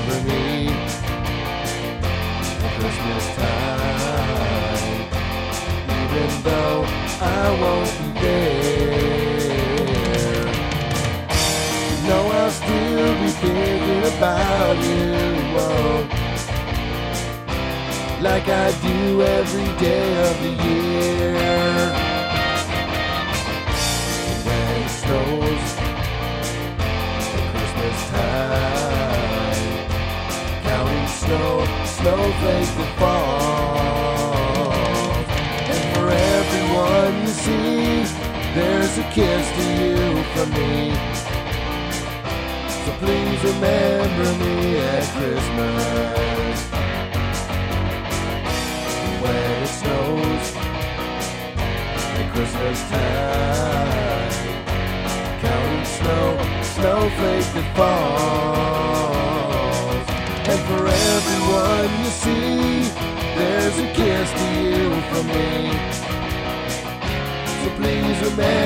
remember me at Christmas time, even though I won't be there. You know I'll still be thinking about you, like I do every day of the year. When it snows at Christmas time, counting snowflakes that fall. And for everyone you see, there's a kiss to you from me. So please remember me at Christmas. When it snows at Christmas time, counting snowflakes that falls. And for everyone you see, there's a kiss to you from me. So please remember